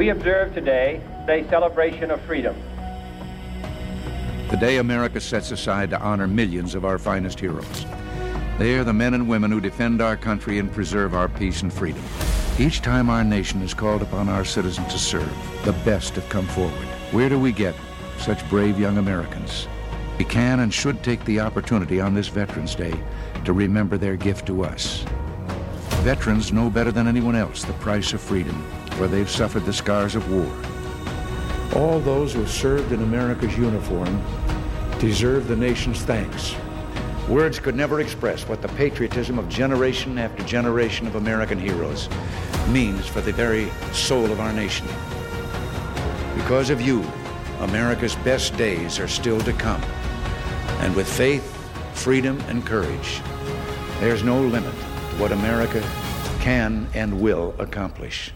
We observe today a celebration of freedom. The day America sets aside to honor millions of our finest heroes. They are the men and women who defend our country and preserve our peace and freedom. Each time our nation has called upon our citizens to serve, the best have come forward. Where do we get such brave young Americans? We can and should take the opportunity on this Veterans Day to remember their gift to us. Veterans know better than anyone else the price of freedom, for they've suffered the scars of war. All those who served in America's uniform deserve the nation's thanks. Words could never express what the patriotism of generation after generation of American heroes means for the very soul of our nation. Because of you, America's best days are still to come. And with faith, freedom, and courage, there's no limit to what America can and will accomplish.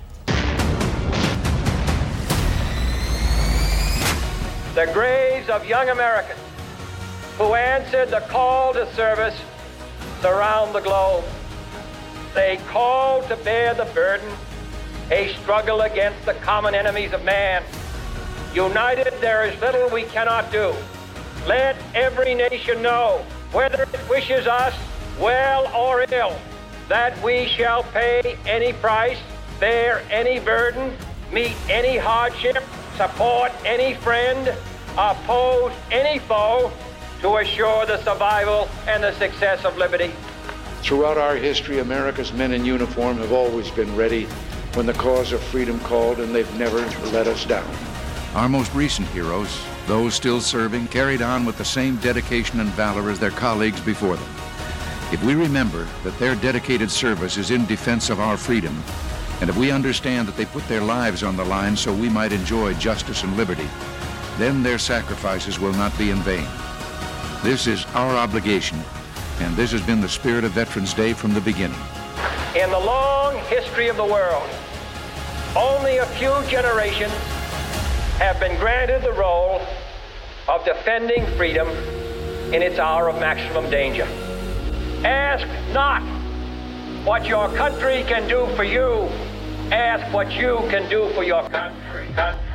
The graves of young Americans who answered the call to service surround the globe. They call to bear the burden, a struggle against the common enemies of man. United, there is little we cannot do. Let every nation know, whether it wishes us well or ill, that we shall pay any price, bear any burden, meet any hardship, support any friend, oppose any foe, to assure the survival and the success of liberty. Throughout our history, America's men in uniform have always been ready when the cause of freedom called, and they've never let us down. Our most recent heroes, those still serving, carried on with the same dedication and valor as their colleagues before them. If we remember that their dedicated service is in defense of our freedom, and if we understand that they put their lives on the line so we might enjoy justice and liberty, then their sacrifices will not be in vain. This is our obligation, and this has been the spirit of Veterans Day from the beginning. In the long history of the world, only a few generations have been granted the role of defending freedom in its hour of maximum danger. Ask not what your country can do for you. Ask what you can do for your country.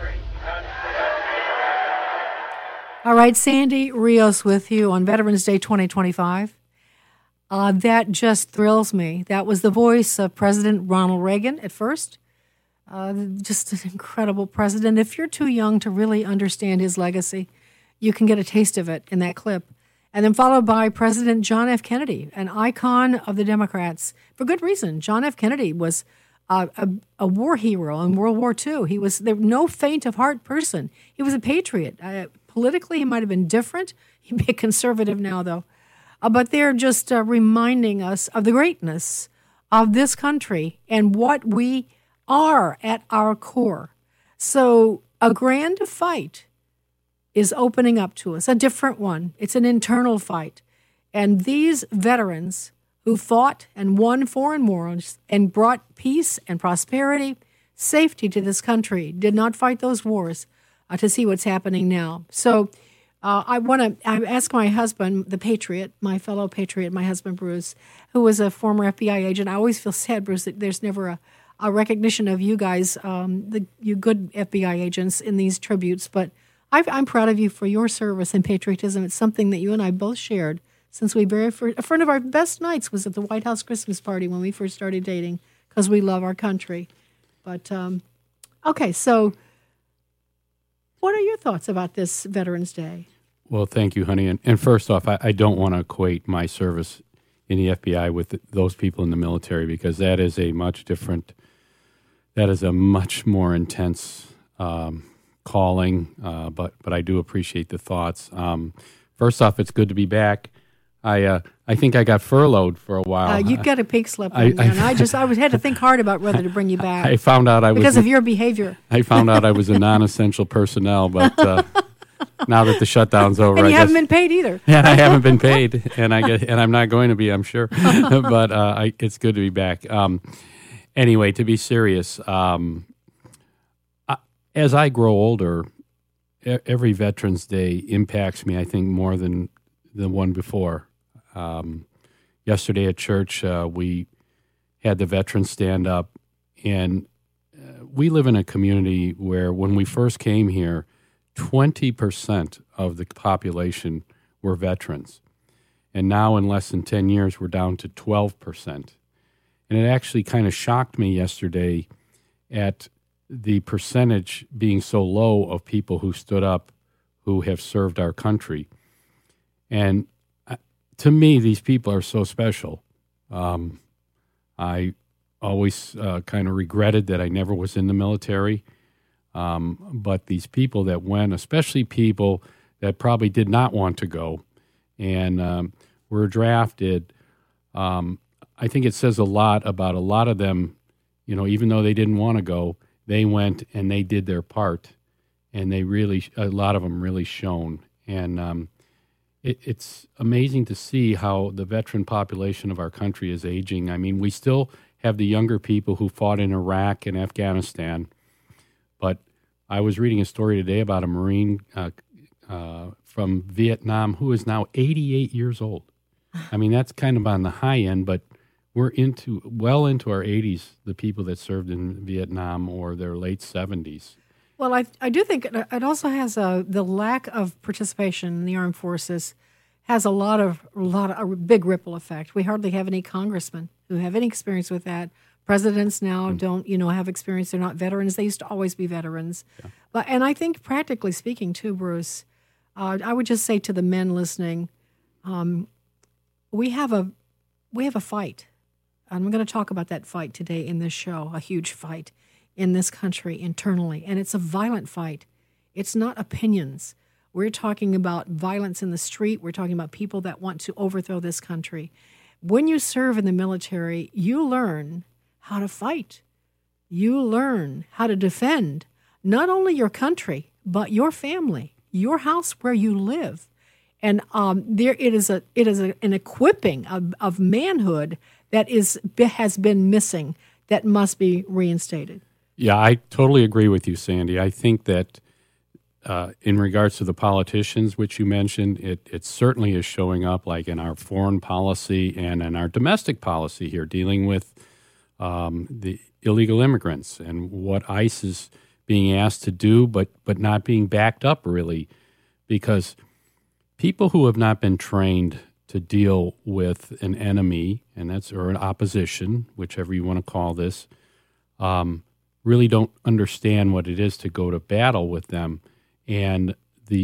All right, Sandy Rios with you on Veterans Day 2025. That just thrills me. That was the voice of President Ronald Reagan at first. Just an incredible president. If you're too young to really understand his legacy, you can get a taste of it in that clip. And then followed by President John F. Kennedy, an icon of the Democrats, for good reason. John F. Kennedy was a war hero in World War II. He was no faint of heart person. He was a patriot. Politically, he might have been different. He'd be a conservative now, though. But they're just reminding us of the greatness of this country and what we are at our core. So a grand fight is opening up to us, a different one. It's an internal fight. And these veterans who fought and won foreign wars and brought peace and prosperity, safety to this country, did not fight those wars to see what's happening now. So I ask my husband, the patriot, my fellow patriot, my husband Bruce, who was a former FBI agent. I always feel sad, Bruce, that there's never a recognition of you guys, you good FBI agents, in these tributes. But I'm proud of you for your service and patriotism. It's something that you and I both shared since we a friend of our best nights was at the White House Christmas party when we first started dating, because we love our country. But, okay, so what are your thoughts about this Veterans Day? Well, thank you, honey. And first off, I don't want to equate my service in the FBI with those people in the military, because that is a much more intense calling, but I do appreciate the thoughts. First off, it's good to be back. I think I got furloughed for a while. You got a pig slip on there, and I had to think hard about whether to bring you back. I found out because of your behavior. I found out I was a non-essential personnel, but now that the shutdown's over, and you haven't been paid either. Yeah, I haven't been paid, and I'm not going to be, I'm sure. But it's good to be back. Anyway, to be serious, as I grow older, every Veterans Day impacts me, I think, more than the one before. Yesterday at church, we had the veterans stand up, and we live in a community where when we first came here, 20% of the population were veterans. And now in less than 10 years, we're down to 12%. And it actually kind of shocked me yesterday at the percentage being so low of people who stood up who have served our country. And to me, these people are so special. I always kind of regretted that I never was in the military. But these people that went, especially people that probably did not want to go and were drafted, I think it says a lot about a lot of them, you know, even though they didn't want to go, they went and they did their part. And they really, a lot of them really shone. And it's amazing to see how the veteran population of our country is aging. I mean, we still have the younger people who fought in Iraq and Afghanistan. But I was reading a story today about a Marine from Vietnam who is now 88 years old. I mean, that's kind of on the high end, but we're well into our 80s, the people that served in Vietnam or their late 70s. Well, I do think it also has the lack of participation in the armed forces has a big ripple effect. We hardly have any congressmen who have any experience with that. Presidents now don't, have experience. They're not veterans. They used to always be veterans. Yeah. And I think practically speaking too, Bruce, I would just say to the men listening, we have a fight. I'm going to talk about that fight today in this show, a huge fight in this country internally. And it's a violent fight. It's not opinions. We're talking about violence in the street. We're talking about people that want to overthrow this country. When you serve in the military, you learn how to fight. You learn how to defend not only your country, but your family, your house where you live. And it is an equipping of manhood that has been missing that must be reinstated. Yeah, I totally agree with you, Sandy. I think that in regards to the politicians, which you mentioned, it certainly is showing up like in our foreign policy and in our domestic policy here, dealing with the illegal immigrants and what ICE is being asked to do, but not being backed up really, because people who have not been trained to deal with an enemy, or an opposition, whichever you want to call this, really don't understand what it is to go to battle with them, and the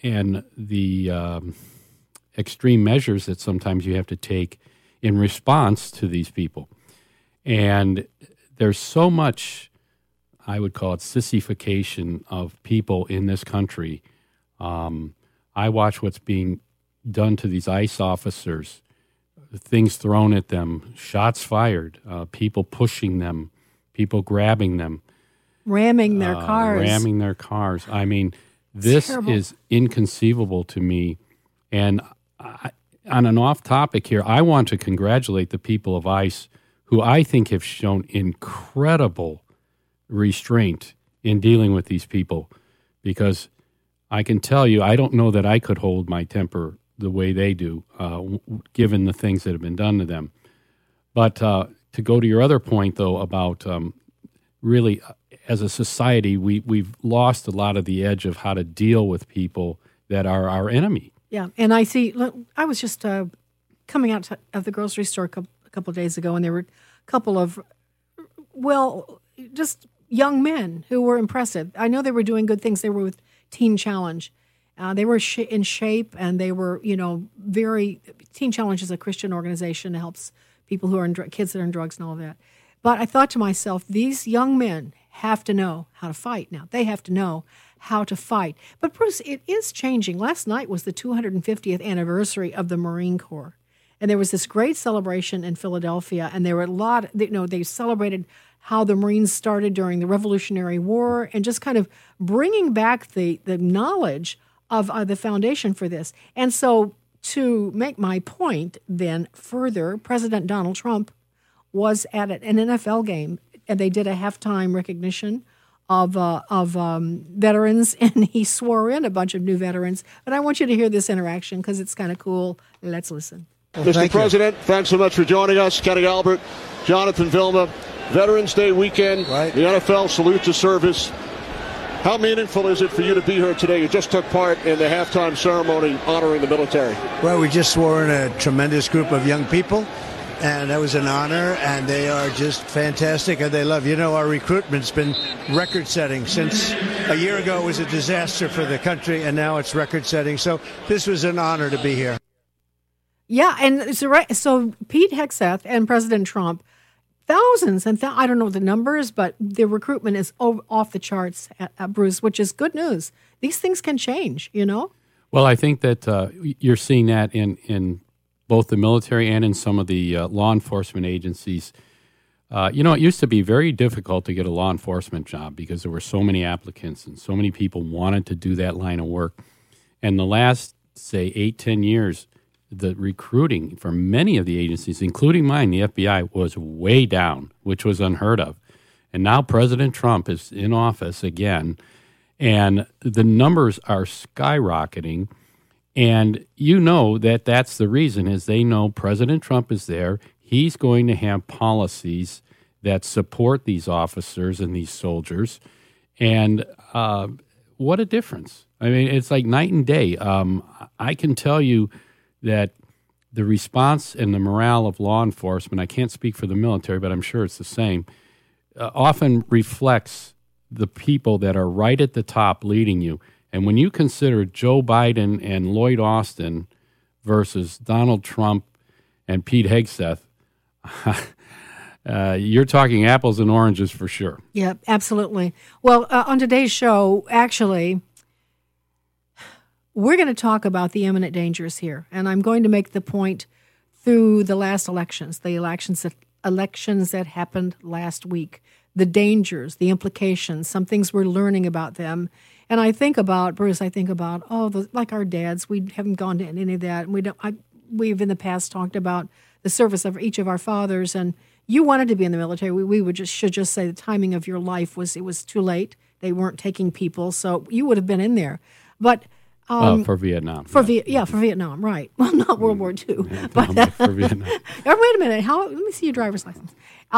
extreme measures that sometimes you have to take in response to these people. And there's so much, I would call it sissification of people in this country. I watch what's being done to these ICE officers, things thrown at them, shots fired, people pushing them, people grabbing them. Ramming their cars. I mean, this is inconceivable to me. And on an off topic here, I want to congratulate the people of ICE who I think have shown incredible restraint in dealing with these people, because I can tell you, I don't know that I could hold my temper the way they do, given the things that have been done to them. But to go to your other point, though, about really, as a society, we've lost a lot of the edge of how to deal with people that are our enemy. Yeah, and I was just coming out of the grocery store a couple of days ago, and there were a couple of, just young men who were impressive. I know they were doing good things. They were with Teen Challenge. They were in shape, and they were, very. Teen Challenge is a Christian organization that helps people who are kids that are in drugs and all of that. But I thought to myself, these young men have to know how to fight now. They have to know how to fight. But Bruce, it is changing. Last night was the 250th anniversary of the Marine Corps. And there was this great celebration in Philadelphia, and there were a lot, they celebrated how the Marines started during the Revolutionary War and just kind of bringing back the knowledge of the foundation for this. And so to make my point then further, President Donald Trump was at an NFL game, and they did a halftime recognition of veterans, and he swore in a bunch of new veterans. But I want you to hear this interaction because it's kind of cool. Let's listen. Well, Mr. President, thanks so much for joining us. Kenny Albert, Jonathan Vilma, Veterans Day weekend. Right. The NFL salute to service. How meaningful is it for you to be here today? You just took part in the halftime ceremony honoring the military. Well, we just swore in a tremendous group of young people, and that was an honor, and they are just fantastic, and they love. Our recruitment's been record-setting. Since a year ago it was a disaster for the country, and now it's record-setting. So this was an honor to be here. Yeah, and so Pete Hegseth and President Trump, thousands, and I don't know the numbers, but the recruitment is off the charts, Bruce, which is good news. These things can change, Well, I think that you're seeing that in both the military and in some of the law enforcement agencies. It used to be very difficult to get a law enforcement job because there were so many applicants and so many people wanted to do that line of work. And the last, say, 8-10 years, the recruiting for many of the agencies, including mine, the FBI, was way down, which was unheard of. And now President Trump is in office again, and the numbers are skyrocketing. And that's the reason, is they know President Trump is there. He's going to have policies that support these officers and these soldiers. And what a difference. I mean, it's like night and day. I can tell you that the response and the morale of law enforcement, I can't speak for the military, but I'm sure it's the same, often reflects the people that are right at the top leading you. And when you consider Joe Biden and Lloyd Austin versus Donald Trump and Pete Hegseth, you're talking apples and oranges for sure. Yeah, absolutely. Well, on today's show, actually, we're going to talk about the imminent dangers here, and I'm going to make the point through the last elections, the elections that happened last week, the dangers, the implications, some things we're learning about them. And I think about, Bruce, like our dads, we haven't gone to any of that. And we've in the past talked about the service of each of our fathers, and you wanted to be in the military. We should just say the timing of your life was too late. They weren't taking people, so you would have been in there. But for Vietnam. For Vietnam, right. Well, not World War II. Yeah, but for Vietnam. Wait a minute. Let me see your driver's license.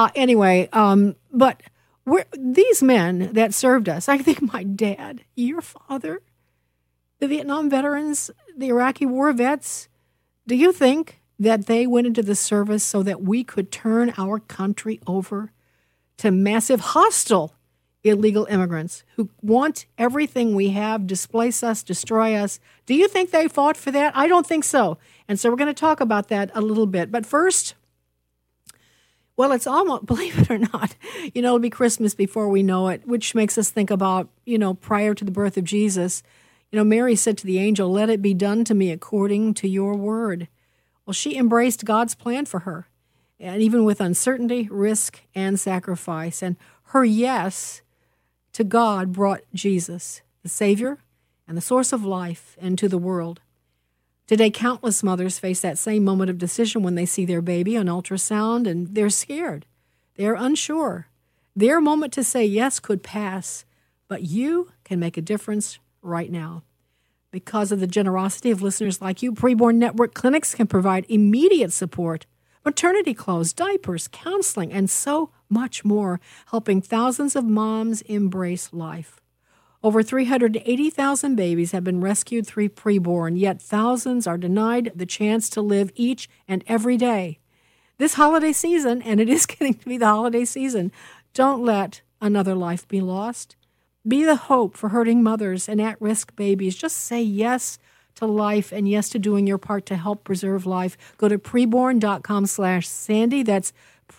But these men that served us, I think my dad, your father, the Vietnam veterans, the Iraqi war vets, do you think that they went into the service so that we could turn our country over to massive hostile illegal immigrants who want everything we have, displace us, destroy us? Do you think they fought for that? I don't think so. And so we're going to talk about that a little bit. But first, well, it's almost, believe it or not, it'll be Christmas before we know it, which makes us think about, prior to the birth of Jesus, Mary said to the angel, "Let it be done to me according to your word." Well, she embraced God's plan for her, and even with uncertainty, risk, and sacrifice. And her yes to God brought Jesus, the Savior and the source of life, into the world. Today, countless mothers face that same moment of decision when they see their baby on ultrasound, and they're scared. They're unsure. Their moment to say yes could pass, but you can make a difference right now. Because of the generosity of listeners like you, Preborn Network clinics can provide immediate support, maternity clothes, diapers, counseling, and so much more, helping thousands of moms embrace life. Over 380,000 babies have been rescued through Preborn, yet thousands are denied the chance to live each and every day. This holiday season, and it is getting to be the holiday season, don't let another life be lost. Be the hope for hurting mothers and at-risk babies. Just say yes to life and yes to doing your part to help preserve life. Go to preborn.com/Sandy. That's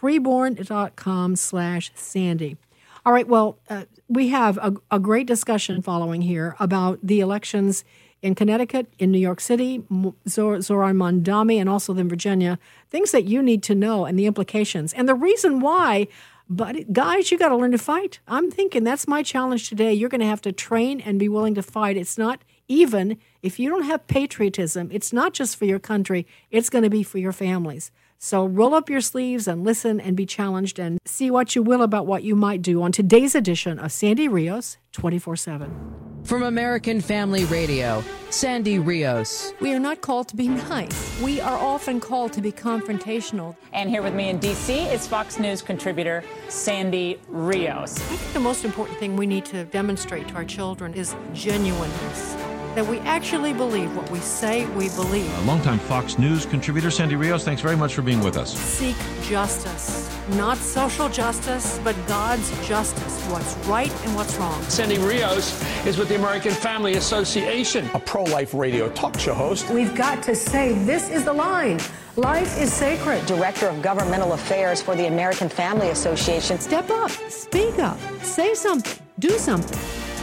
preborn.com/Sandy. All right, well, we have a great discussion following here about the elections in Connecticut, in New York City, Zoran Mondami, and also in Virginia, things that you need to know and the implications and the reason why. But guys, you got to learn to fight. I'm thinking that's my challenge today. You're going to have to train and be willing to fight. It's not even if you don't have patriotism, it's not just for your country, it's going to be for your families. So roll up your sleeves and listen and be challenged and see what you will about what you might do on today's edition of Sandy Rios 24/7. From American Family Radio, Sandy Rios. We are not called to be nice. We are often called to be confrontational. And here with me in D.C. is Fox News contributor Sandy Rios. I think the most important thing we need to demonstrate to our children is genuineness. That we actually believe what we say we believe. Longtime Fox News contributor Sandy Rios, thanks very much for being with us. Seek justice. Not social justice, but God's justice. What's right and what's wrong. Sandy Rios is with the American Family Association, a pro-life radio talk show host. We've got to say this is the line. Life is sacred. Director of Governmental Affairs for the American Family Association. Step up. Speak up. Say something. Do something.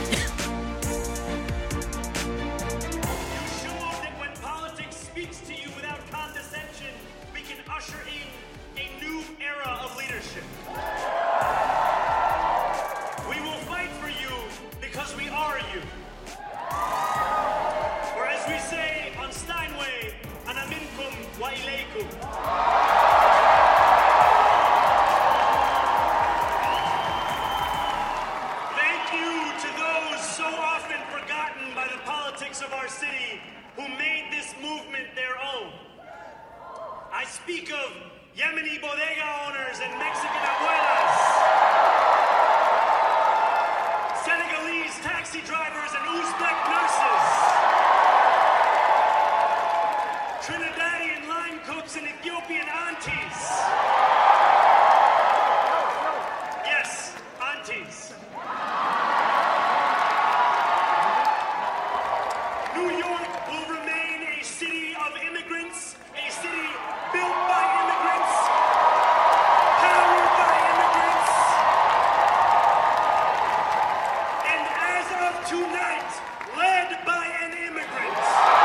of our city who made this movement their own. I speak of Yemeni bodega owners and Mexican abuelas, Senegalese taxi drivers and Uzbek nurses, Trinidadian line cooks and Ethiopian aunties. Yes, aunties. New York will remain a city of immigrants, a city built by immigrants, powered by immigrants, and as of tonight, led by an immigrant.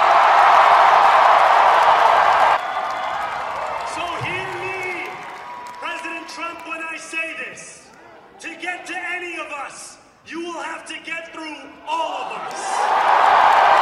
So hear me, President Trump, when I say this. To get to any of us, you will have to get through all of us.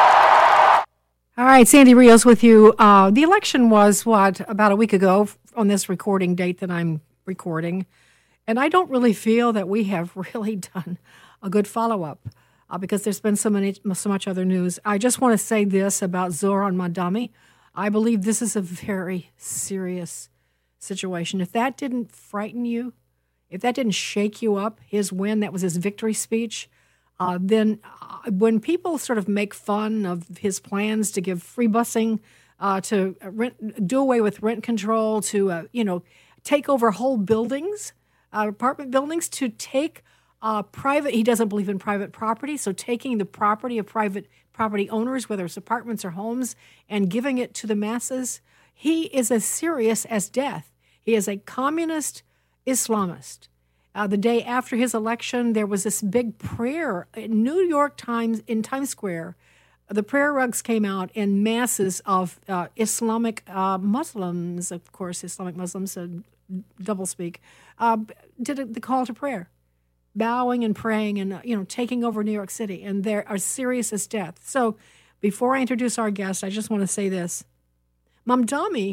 All right, Sandy Rios with you. The election was, about a week ago on this recording date that I'm recording. And I don't really feel that we have really done a good follow-up because there's been so much other news. I just want to say this about Zohran Mamdani. I believe this is a very serious situation. If that didn't frighten you, if that didn't shake you up, his win, that was his victory speech, then when people sort of make fun of his plans to give free busing, to do away with rent control, to take over whole buildings, apartment buildings, to take private. He doesn't believe in private property, so taking the property of private property owners, whether it's apartments or homes, and giving it to the masses. He is as serious as death. He is a communist Islamist. The day after his election, there was this big prayer in New York Times in Times Square. The prayer rugs came out in masses of Islamic Muslims, of course, Islamic Muslims, doublespeak, did the call to prayer, bowing and praying and taking over New York City, and they are serious as death. So, before I introduce our guest, I just want to say this: Mamdani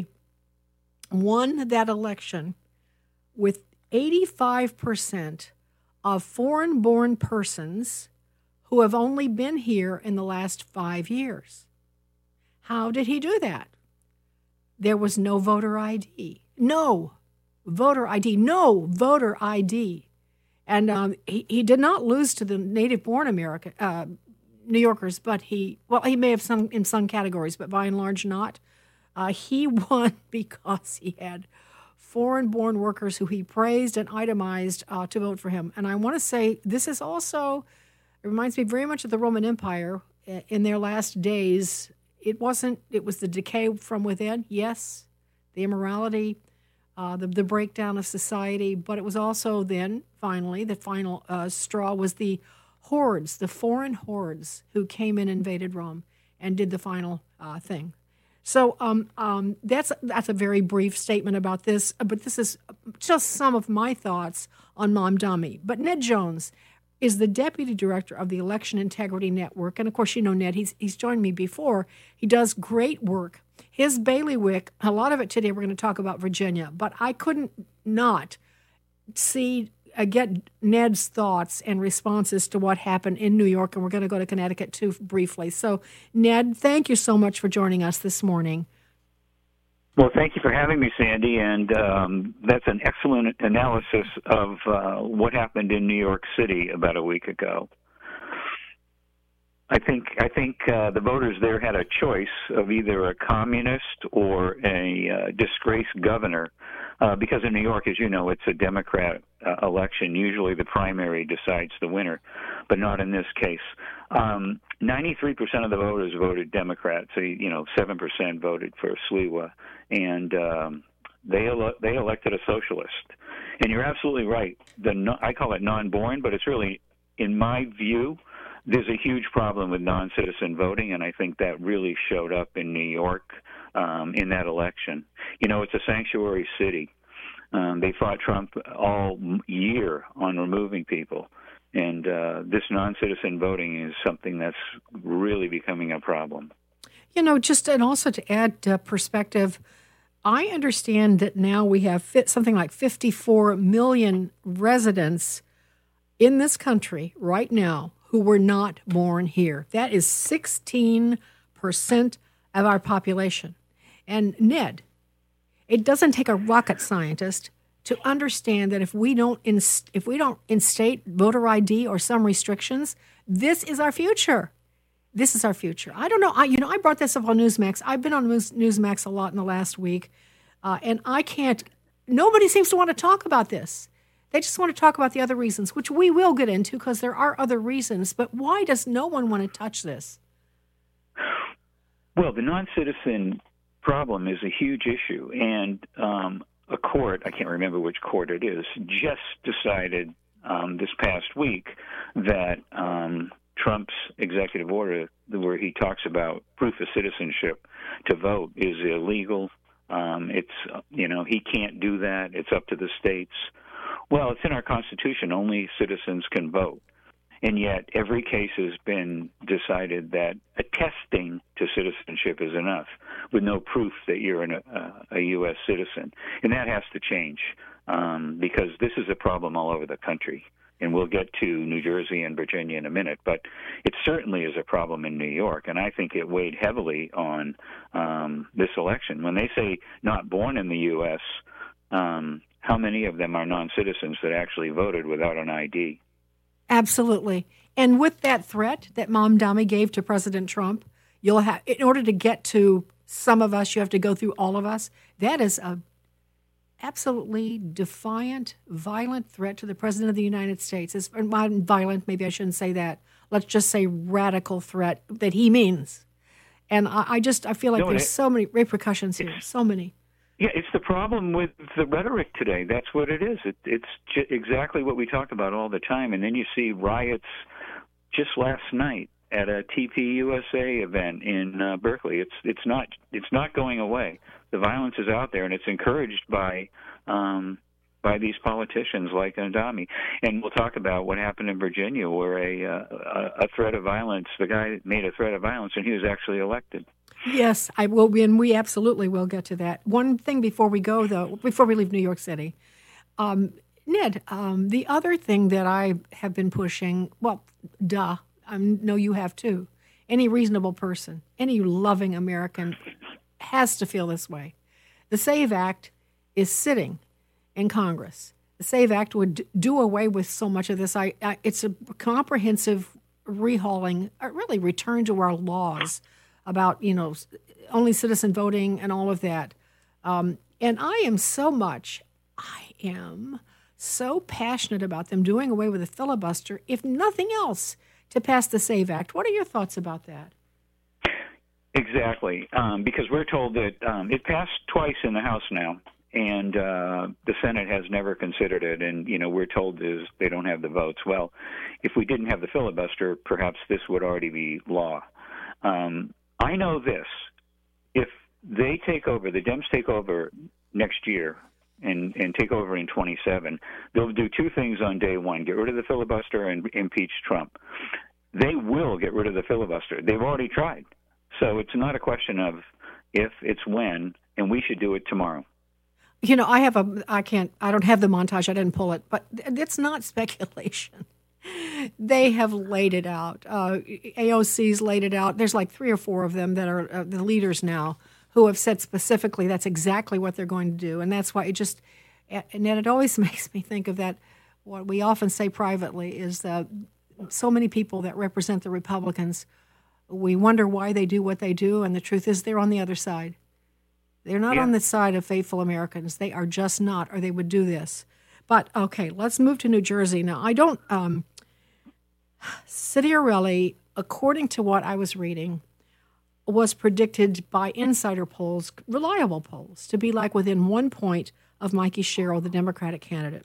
won that election with 85% of foreign-born persons who have only been here in the last 5 years. How did he do that? There was no voter ID. No voter ID. No voter ID. And he did not lose to the native-born New Yorkers, but he may have in some categories, but by and large not. He won because he had foreign-born workers who he praised and itemized to vote for him. And I want to say this is also, it reminds me very much of the Roman Empire in their last days. It was the decay from within, yes, the immorality, the breakdown of society, but it was also then, finally, the final straw was the hordes, the foreign hordes who came in and invaded Rome and did the final thing. So that's a very brief statement about this, but this is just some of my thoughts on Mamdani. But Ned Jones is the deputy director of the Election Integrity Network, and of course you know Ned. He's joined me before. He does great work. His bailiwick, a lot of it today we're going to talk about Virginia, but I couldn't not see get Ned's thoughts and responses to what happened in New York, and we're going to go to Connecticut too briefly. So, Ned, thank you so much for joining us this morning. Well, thank you for having me, Sandy, and that's an excellent analysis of what happened in New York City about a week ago. I think the voters there had a choice of either a communist or a disgraced governor, because in New York, as you know, it's a Democrat election. Usually the primary decides the winner, but not in this case. 93% of the voters voted Democrat, so 7% voted for Sliwa, and they elected a socialist. And you're absolutely right. I call it non-born, but it's really, in my view, there's a huge problem with non-citizen voting, and I think that really showed up in New York in that election. It's a sanctuary city. They fought Trump all year on removing people, and this non-citizen voting is something that's really becoming a problem. And also to add perspective, I understand that now we have something like 54 million residents in this country right now who were not born here. That is 16% of our population. And Ned, it doesn't take a rocket scientist to understand that if we don't instate voter ID or some restrictions, this is our future. This is our future. I don't know. I brought this up on Newsmax. I've been on Newsmax a lot in the last week, and nobody seems to want to talk about this. They just want to talk about the other reasons, which we will get into because there are other reasons. But why does no one want to touch this? Well, the non-citizen problem is a huge issue. And a court, I can't remember which court it is, just decided this past week that Trump's executive order, where he talks about proof of citizenship to vote, is illegal. He can't do that. It's up to the states. Well, it's in our Constitution. Only citizens can vote. And yet every case has been decided that attesting to citizenship is enough with no proof that you're a U.S. citizen. And that has to change because this is a problem all over the country. And we'll get to New Jersey and Virginia in a minute. But it certainly is a problem in New York. And I think it weighed heavily on this election. When they say not born in the U.S., how many of them are non-citizens that actually voted without an ID? Absolutely. And with that threat that Mamdani gave to President Trump, you'll have, in order to get to some of us, you have to go through all of us. That is a absolutely defiant, violent threat to the President of the United States. It's not violent, maybe I shouldn't say that. Let's just say radical threat that he means. And I feel like there's so many repercussions here, so many. Yeah, it's the problem with the rhetoric today. That's what it is. It's exactly what we talk about all the time. And then you see riots just last night at a TPUSA event in Berkeley. It's not going away. The violence is out there, and it's encouraged by these politicians like Adami. And we'll talk about what happened in Virginia, where a threat of violence. The guy made a threat of violence, and he was actually elected. Yes, I will be, and we absolutely will get to that. One thing before we go, though, before we leave New York City, Ned, the other thing that I have been pushing, I know you have too. Any reasonable person, any loving American has to feel this way. The SAVE Act is sitting in Congress. The SAVE Act would do away with so much of this. It's a comprehensive rehauling, really return to our laws about, only citizen voting and all of that. And I am so passionate about them doing away with the filibuster, if nothing else, to pass the SAVE Act. What are your thoughts about that? Exactly, because we're told that it passed twice in the House now, and the Senate has never considered it, and, we're told they don't have the votes. Well, if we didn't have the filibuster, perhaps this would already be law. I know this. If they take over, the Dems take over next year and take over in 27, they'll do two things on day one: get rid of the filibuster and impeach Trump. They will get rid of the filibuster. They've already tried. So it's not a question of if, it's when, and we should do it tomorrow. I don't have the montage. I didn't pull it, but it's not speculation. They have laid it out. AOC's laid it out. There's like 3 or 4 of them that are the leaders now who have said specifically that's exactly what they're going to do. And that's why it always makes me think of that, what we often say privately is that so many people that represent the Republicans, we wonder why they do what they do, and the truth is they're on the other side. They're not on the side of faithful Americans. They are just not, or they would do this. But, okay, let's move to New Jersey. Now, Ciarelli, according to what I was reading, was predicted by insider polls, reliable polls, to be like within 1 point of Mikey Sherrill, the Democratic candidate.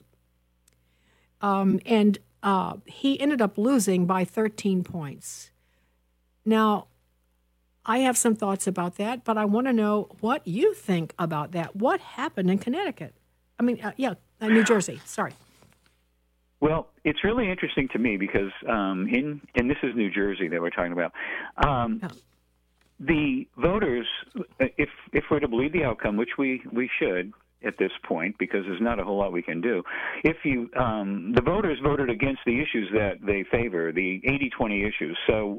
And he ended up losing by 13 points. Now, I have some thoughts about that, but I want to know what you think about that. What happened in Connecticut? New Jersey. Sorry. Well, it's really interesting to me because and this is New Jersey that we're talking about. The voters, if we're to believe the outcome, which we should at this point, because there's not a whole lot we can do. The voters voted against the issues that they favor, the 80-20 issues. So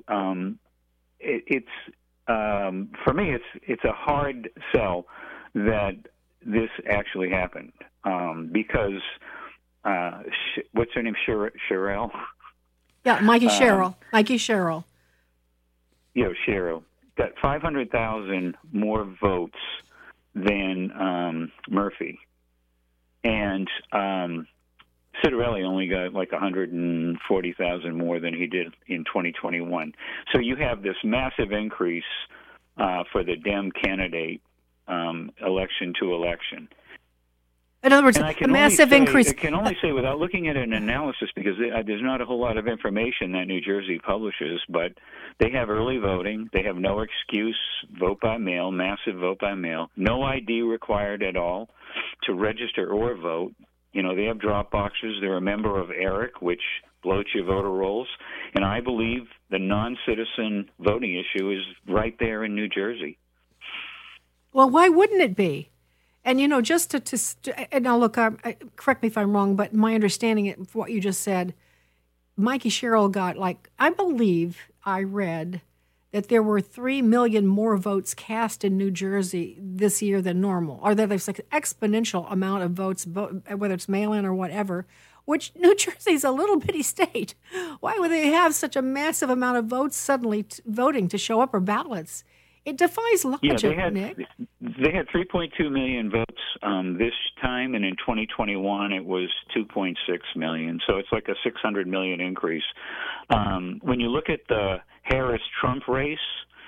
for me, it's a hard sell that this actually happened because what's her name, Sherrill? Yeah, Mikey Sherrill. Mikey Sherrill. Sherrill got 500,000 more votes than Murphy, and Ciarelli only got like 140,000 more than he did in 2021. So you have this massive increase for the Dem candidate election to election. In other words, a massive increase. I can only say without looking at an analysis, because there's not a whole lot of information that New Jersey publishes, but they have early voting. They have no excuse, vote by mail, massive vote by mail, no ID required at all to register or vote. They have drop boxes. They're a member of ERIC, which bloats your voter rolls. And I believe the non-citizen voting issue is right there in New Jersey. Well, why wouldn't it be? And, just and now look, correct me if I'm wrong, but my understanding of what you just said, Mikey Sherrill got I believe I read that there were 3 million more votes cast in New Jersey this year than normal, or that there's an exponential amount of votes, whether it's mail-in or whatever, which New Jersey's a little bitty state. Why would they have such a massive amount of votes suddenly voting to show up, or ballots? It defies logic, Nick. They had 3.2 million votes this time, and in 2021 it was 2.6 million. So it's like a 600 million increase. When you look at the Harris-Trump race,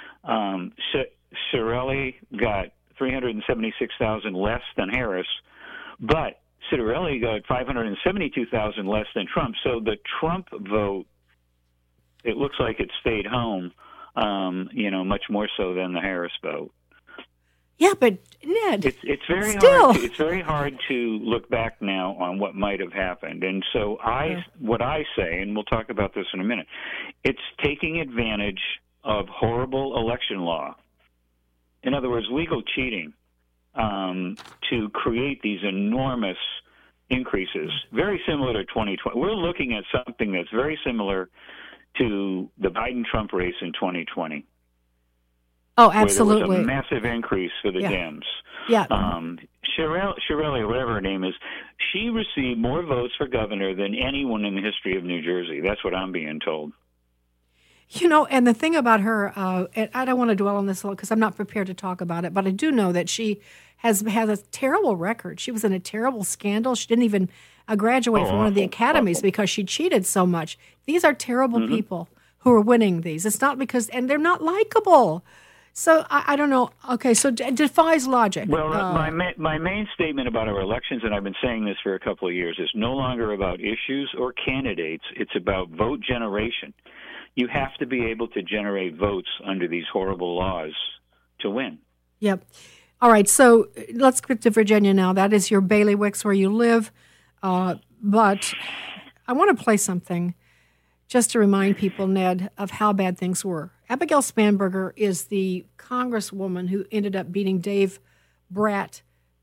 Ciarelli got 376,000 less than Harris, but Ciarelli got 572,000 less than Trump. So the Trump vote, it looks like it stayed home. Much more so than the Harris vote. Yeah, but Ned, it's very hard. It's very hard to look back now on what might have happened. And so what I say, and we'll talk about this in a minute, it's taking advantage of horrible election law. In other words, legal cheating, to create these enormous increases, very similar to 2020. We're looking at something that's very similar to the Biden-Trump race in 2020. Oh, absolutely. Where there was a massive increase for the Dems. Yeah. Ciarelli, whatever her name is, she received more votes for governor than anyone in the history of New Jersey. That's what I'm being told. And the thing about her, and I don't want to dwell on this because I'm not prepared to talk about it, but I do know that she has had a terrible record. She was in a terrible scandal. She didn't even graduate from one of the academies because she cheated so much. These are terrible people who are winning these. It's not because, and they're not likable. So I don't know. Okay, so it defies logic. Well, my main statement about our elections, and I've been saying this for a couple of years, is no longer about issues or candidates. It's about vote generation. You have to be able to generate votes under these horrible laws to win. Yep. All right, so let's get to Virginia now. That is your bailiwicks where you live. But I want to play something just to remind people, Ned, of how bad things were. Abigail Spanberger is the congresswoman who ended up beating Dave Brat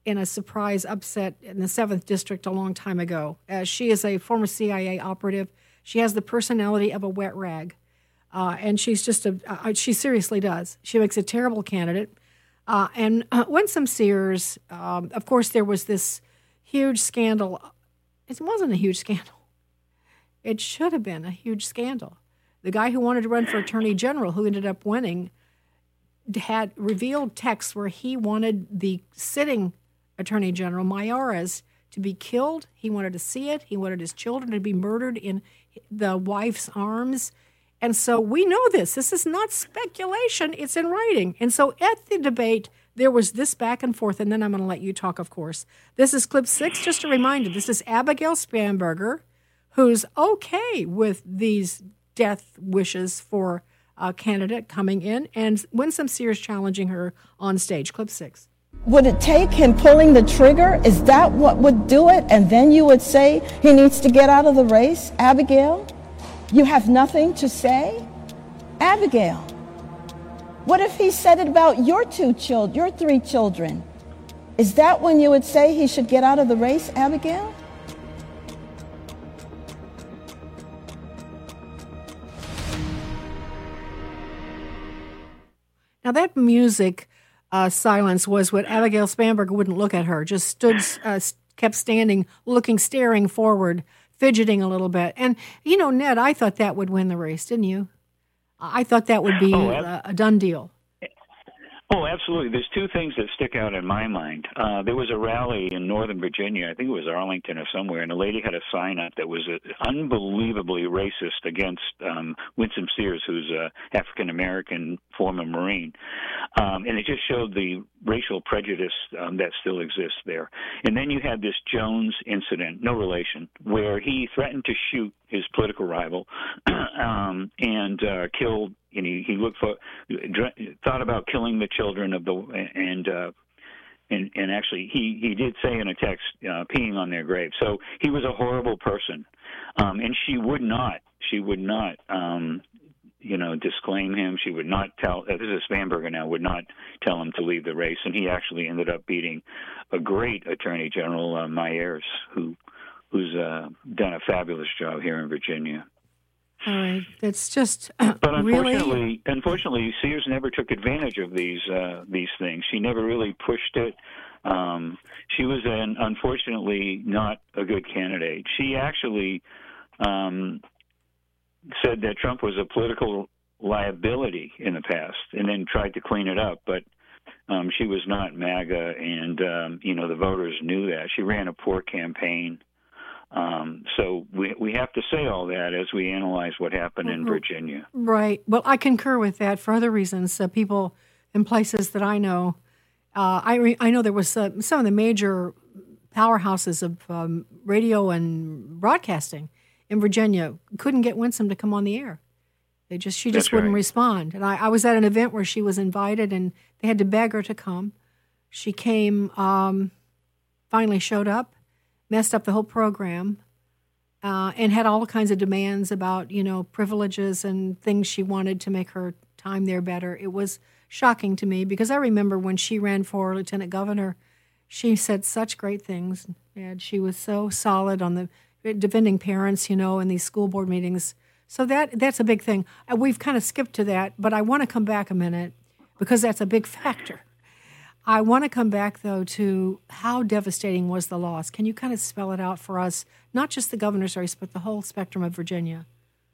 in a surprise upset in the 7th District a long time ago. She is a former CIA operative. She has the personality of a wet rag. And she's just she seriously does. She makes a terrible candidate. And Winsome Sears, of course, there was this huge scandal. It wasn't a huge scandal. It should have been a huge scandal. The guy who wanted to run for attorney general, who ended up winning, had revealed texts where he wanted the sitting attorney general, Mayorkas, to be killed. He wanted to see it. He wanted his children to be murdered in the wife's arms. And so we know this. This is not speculation. It's in writing. And so at the debate, there was this back and forth, and then I'm going to let you talk, of course. This is clip 6. Just a reminder, this is Abigail Spanberger, who's okay with these death wishes for a candidate coming in, and Winsome Sears challenging her on stage. Clip 6. Would it take him pulling the trigger? Is that what would do it? And then you would say he needs to get out of the race? Abigail, you have nothing to say? Abigail, what if he said it about your 3 children? Is that when you would say he should get out of the race, Abigail? Now that music silence was what Abigail Spanberger wouldn't look at her, just stood, kept standing, staring forward, fidgeting a little bit. And, you know, Ned, I thought that would win the race, didn't you? I thought that would be a done deal. Oh, absolutely. There's 2 things that stick out in my mind. There was a rally in Northern Virginia, I think it was Arlington or somewhere, and a lady had a sign up that was unbelievably racist against Winsome Sears, who's an African-American former Marine. And it just showed the racial prejudice that still exists there. And then you had this Jones incident, no relation, where he threatened to shoot his political rival and killed. And he thought about killing the children of and actually he did say in a text peeing on their grave. So he was a horrible person, and she would not disclaim him. She would not tell. This is Spanberger now. Would not tell him to leave the race, and he actually ended up beating a great Attorney General Mayorkas, who's done a fabulous job here in Virginia. All right, it's just but unfortunately, Sears never took advantage of these things. She never really pushed it. She was unfortunately not a good candidate. She actually said that Trump was a political liability in the past, and then tried to clean it up. But she was not MAGA, and the voters knew that. She ran a poor campaign. So we have to say all that as we analyze what happened in Virginia. Right. Well, I concur with that for other reasons. People in places that I know, I know there was some of the major powerhouses of radio and broadcasting in Virginia couldn't get Winsome to come on the air. She just wouldn't respond. And I was at an event where she was invited, and they had to beg her to come. She came, finally showed up, messed up the whole program, and had all kinds of demands about, privileges and things she wanted to make her time there better. It was shocking to me because I remember when she ran for lieutenant governor, she said such great things, and she was so solid on the defending parents, in these school board meetings. So that's a big thing. We've kind of skipped to that, but I want to come back a minute because that's a big factor. I want to come back, though, to how devastating was the loss. Can you kind of spell it out for us, not just the governor's race, but the whole spectrum of Virginia?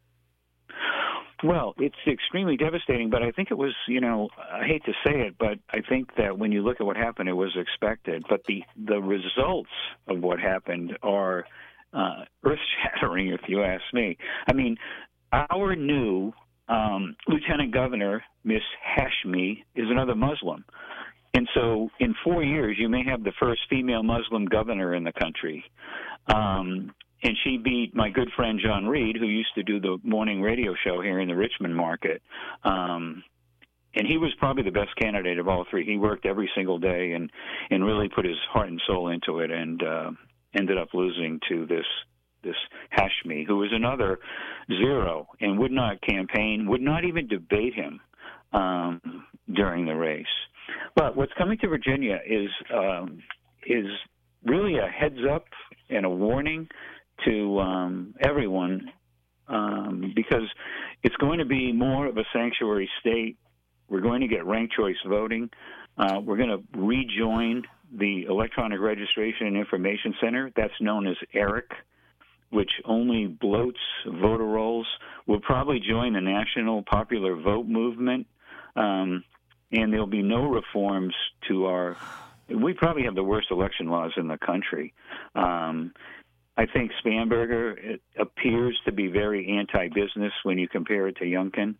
Well, it's extremely devastating, but I think it was, I hate to say it, but I think that when you look at what happened, it was expected. But the results of what happened are earth-shattering, if you ask me. I mean, our new lieutenant governor, Miss Hashmi, is another Muslim. And so in 4 years, you may have the first female Muslim governor in the country. And she beat my good friend John Reed, who used to do the morning radio show here in the Richmond market. And he was probably the best candidate of all 3. He worked every single day and really put his heart and soul into it, and ended up losing to this Hashmi, who was another zero and would not campaign, would not even debate him during the race. But what's coming to Virginia is is really a heads up and a warning to everyone, because it's going to be more of a sanctuary state. We're going to get ranked choice voting. We're going to rejoin the Electronic Registration and Information Center. That's known as ERIC, which only bloats voter rolls. We'll probably join the National Popular Vote movement, and there'll be no reforms to our... We probably have the worst election laws in the country. I think Spanberger appears to be very anti-business when you compare it to Youngkin.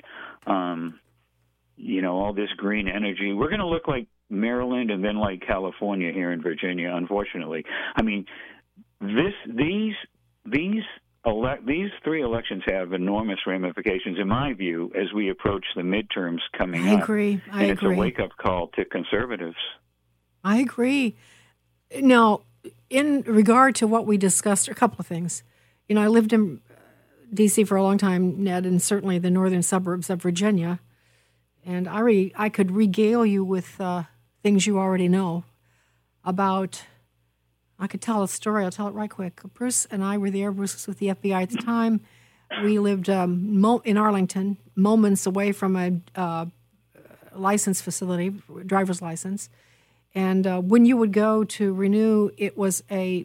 All this green energy. We're going to look like Maryland and then like California here in Virginia, unfortunately. I mean, these three elections have enormous ramifications, in my view, as we approach the midterms coming up. I agree. It's a wake-up call to conservatives. I agree. Now, in regard to what we discussed, a couple of things. I lived in D.C. for a long time, Ned, and certainly the northern suburbs of Virginia. And I could regale you with things you already know about. I could tell a story. I'll tell it right quick. Bruce and I were there. Bruce was with the FBI at the time. We lived in Arlington, moments away from a license facility, driver's license. And when you would go to renew, it was a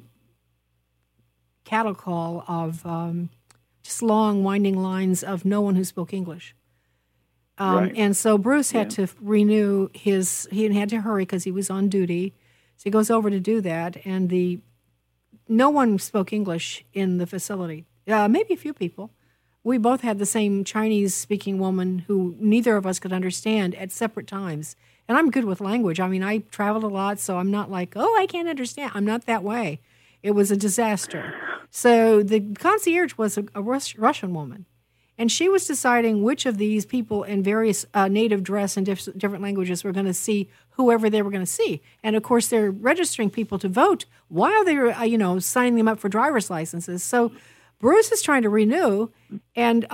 cattle call of just long, winding lines of no one who spoke English. Right. And so Bruce had to renew he had to hurry because he was on duty. So he goes over to do that, and no one spoke English in the facility. Maybe a few people. We both had the same Chinese-speaking woman who neither of us could understand at separate times. And I'm good with language. I mean, I traveled a lot, so I'm not like, I can't understand. I'm not that way. It was a disaster. So the concierge was a Russian woman. And she was deciding which of these people in various native dress and different languages were going to see whoever they were going to see. And, of course, they're registering people to vote while they're, signing them up for driver's licenses. So Bruce is trying to renew, and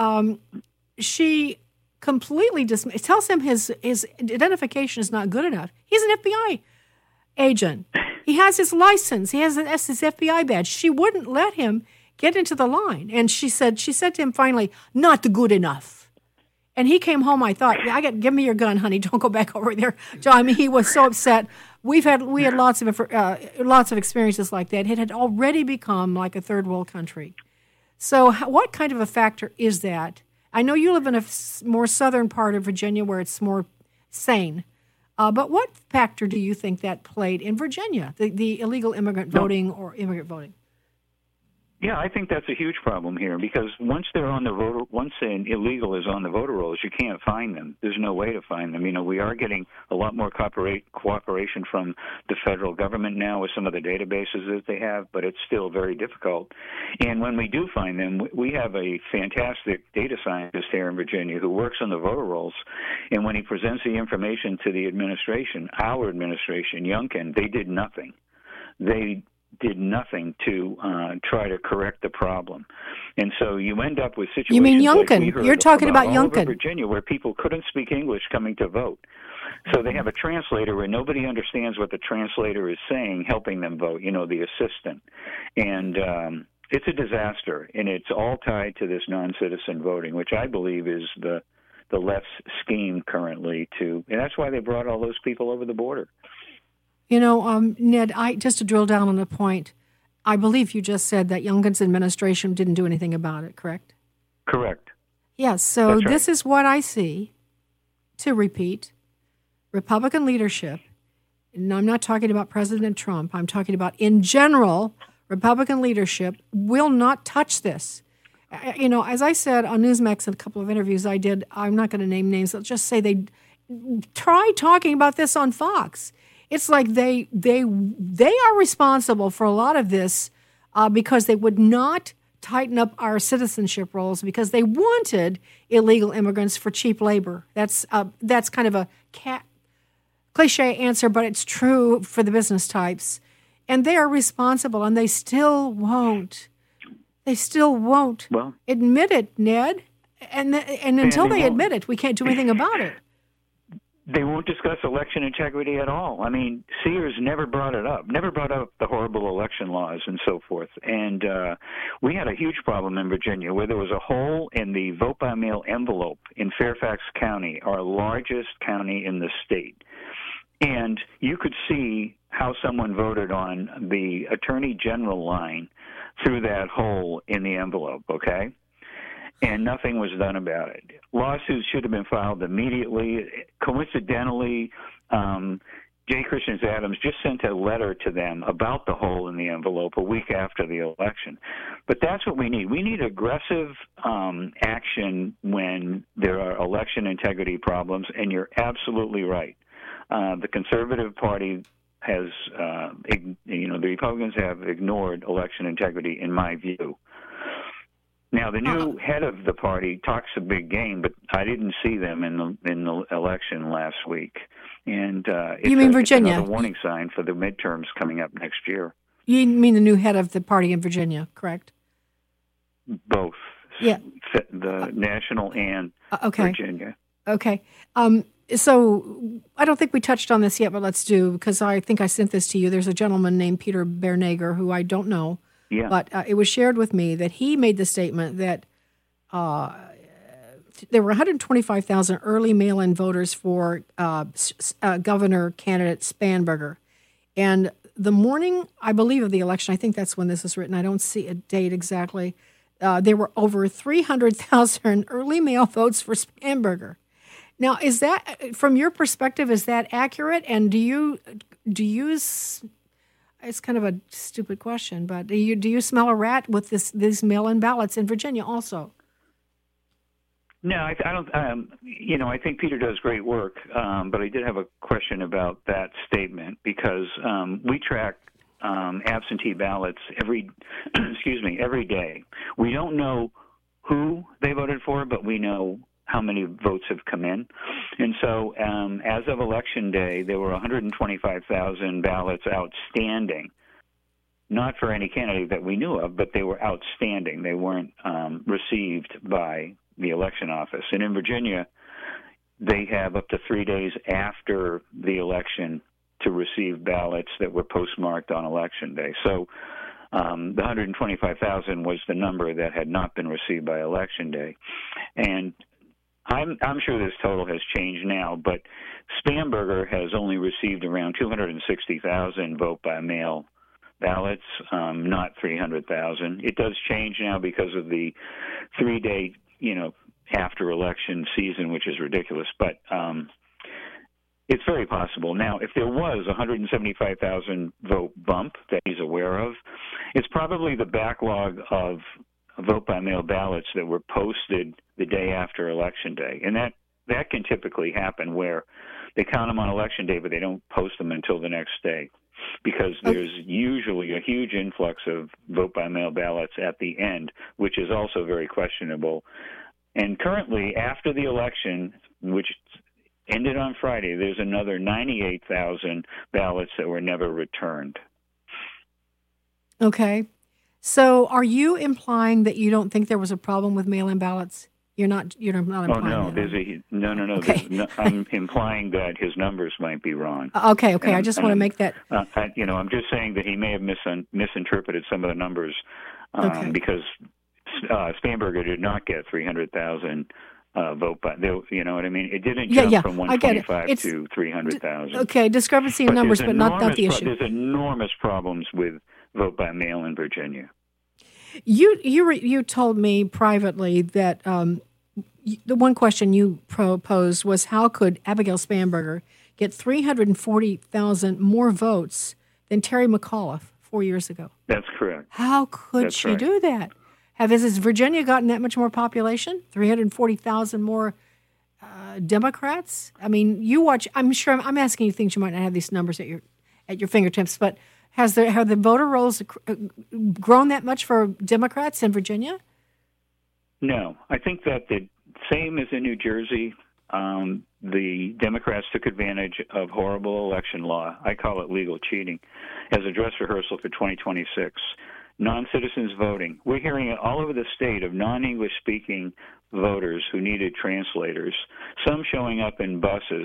she completely tells him his identification is not good enough. He's an FBI agent. He has his license. He has his FBI badge. She wouldn't let him get into the line. And she said to him finally, not good enough. And he came home, I thought, give me your gun, honey. Don't go back over there. I mean, he was so upset. We had lots of experiences like that. It had already become like a third world country. So what kind of a factor is that? I know you live in a more southern part of Virginia where it's more sane. But what factor do you think that played in Virginia, the illegal immigrant voting or immigrant voting? Yeah, I think that's a huge problem here because once an illegal is on the voter rolls, you can't find them. There's no way to find them. We are getting a lot more cooperation from the federal government now with some of the databases that they have, but it's still very difficult. And when we do find them, we have a fantastic data scientist here in Virginia who works on the voter rolls, and when he presents the information to the administration, our administration, Youngkin, they did nothing. They did nothing to try to correct the problem. And so you end up with situations You mean Youngkin. Like we heard You're talking about all Youngkin. over Virginia where people couldn't speak English coming to vote. So they have a translator where nobody understands what the translator is saying, helping them vote, the assistant. And it's a disaster, and it's all tied to this non-citizen voting, which I believe is the left's scheme currently and that's why they brought all those people over the border. Ned, just to drill down on a point, I believe you just said that Youngkin's administration didn't do anything about it, correct? Correct. Yes, so That's right. This is what I see, to repeat, Republican leadership, and I'm not talking about President Trump, I'm talking about in general, Republican leadership will not touch this. As I said on Newsmax in a couple of interviews I did, I'm not going to name names, I'll just say they tried talking about this on Fox. It's like they are responsible for a lot of this because they would not tighten up our citizenship rolls because they wanted illegal immigrants for cheap labor. That's kind of a cliche answer, but it's true for the business types. And they are responsible, and they still won't. They still won't admit it, Ned. And until they admit it, we can't do anything about it. They won't discuss election integrity at all. I mean, Sears never brought it up, never brought up the horrible election laws and so forth. And we had a huge problem in Virginia where there was a hole in the vote-by-mail envelope in Fairfax County, our largest county in the state. And you could see how someone voted on the Attorney General line through that hole in the envelope, okay? And nothing was done about it. Lawsuits should have been filed immediately. Coincidentally, J. Christian Adams just sent a letter to them about the hole in the envelope a week after the election. But that's what we need. We need aggressive action when there are election integrity problems, and you're absolutely right. The Conservative Party has, the Republicans have ignored election integrity, in my view. Now, the new head of the party talks a big game, but I didn't see them in the election last week. And you mean Virginia? It's another warning sign for the midterms coming up next year. You mean the new head of the party in Virginia, correct? Both. Yeah. The national and Virginia. Okay. So I don't think we touched on this yet, but let's do, because I think I sent this to you. There's a gentleman named Peter Bernegger who I don't know. Yeah. But it was shared with me that he made the statement that there were 125,000 early mail-in voters for governor candidate Spanberger. And the morning, I believe, of the election, I think that's when this was written, I don't see a date exactly, there were over 300,000 early mail votes for Spanberger. Now, is that, from your perspective, is that accurate? And do you it's kind of a stupid question, but do you smell a rat with these mail-in ballots in Virginia also? No, I don't. I think Peter does great work, but I did have a question about that statement because we track absentee ballots every day. We don't know who they voted for, but we know how many votes have come in. And so as of Election Day, there were 125,000 ballots outstanding, not for any candidate that we knew of, but they were outstanding. They weren't received by the election office. And in Virginia, they have up to 3 days after the election to receive ballots that were postmarked on Election Day. So the 125,000 was the number that had not been received by Election Day. And I'm sure this total has changed now, but Spanberger has only received around 260,000 vote-by-mail ballots, not 300,000. It does change now because of the 3-day, after-election season, which is ridiculous, but it's very possible. Now, if there was a 175,000 vote bump that he's aware of, it's probably the backlog of vote-by-mail ballots that were posted the day after Election Day. And that can typically happen where they count them on Election Day, but they don't post them until the next day because there's usually a huge influx of vote-by-mail ballots at the end, which is also very questionable. And currently, after the election, which ended on Friday, there's another 98,000 ballots that were never returned. Okay. So are you implying that you don't think there was a problem with mail-in ballots? You're not implying that. No. Okay. I'm implying that his numbers might be wrong. Okay. I just want to make that. I'm just saying that he may have misinterpreted some of the numbers because Spanberger did not get 300,000 vote by. You know what I mean? It didn't jump from 125 to 300,000. Okay, discrepancy in numbers, but not the issue. There's enormous problems with vote by mail in Virginia. You told me privately that the one question you proposed was how could Abigail Spanberger get 340,000 more votes than Terry McAuliffe 4 years ago? That's correct. How could she do that? Has Virginia gotten that much more population? 340,000 more Democrats? I mean, you watch. I'm sure I'm asking you things you might not have these numbers at your fingertips, but have the voter rolls grown that much for Democrats in Virginia? No, I think that the same as in New Jersey. The Democrats took advantage of horrible election law. I call it legal cheating as a dress rehearsal for 2026. Non-citizens voting. We're hearing it all over the state of non-English speaking voters who needed translators, some showing up in buses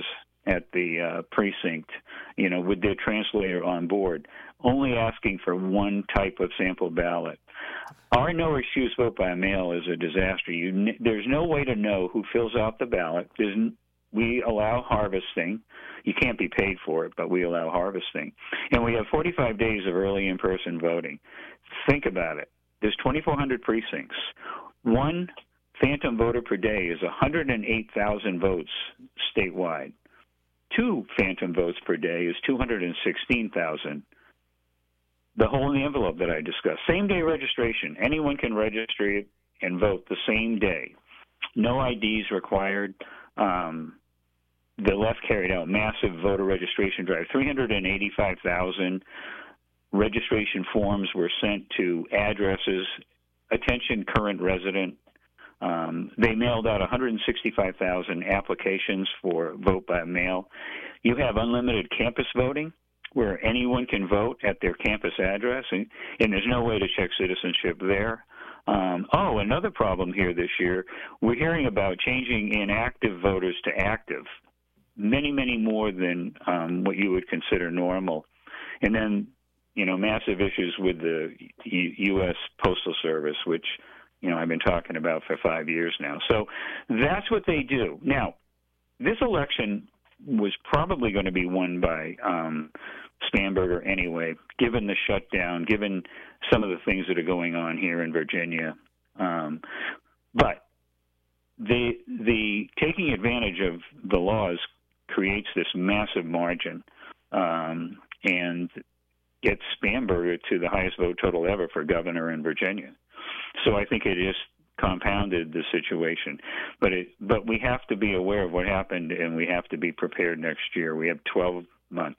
at the precinct, with their translator on board, only asking for one type of sample ballot. Our no excuse vote by mail is a disaster. There's no way to know who fills out the ballot. We allow harvesting. You can't be paid for it, but we allow harvesting. And we have 45 days of early in-person voting. Think about it. There's 2,400 precincts. One phantom voter per day is 108,000 votes statewide. 2 phantom votes per day is 216,000. The hole in the envelope that I discussed. Same-day registration. Anyone can register and vote the same day. No IDs required. The left carried out massive voter registration drive. 385,000 registration forms were sent to addresses. Attention, current resident. They mailed out 165,000 applications for vote by mail. You have unlimited campus voting, where anyone can vote at their campus address, and there's no way to check citizenship there. Another problem here this year, we're hearing about changing inactive voters to active, many, many more than what you would consider normal. And then, massive issues with the U.S. Postal Service, which, I've been talking about for 5 years now. So that's what they do. Now, this election was probably going to be won by Spanberger anyway, given the shutdown, given some of the things that are going on here in Virginia. But the taking advantage of the laws creates this massive margin and gets Spanberger to the highest vote total ever for governor in Virginia. So I think it just compounded the situation. But we have to be aware of what happened, and we have to be prepared next year. We have 12 months.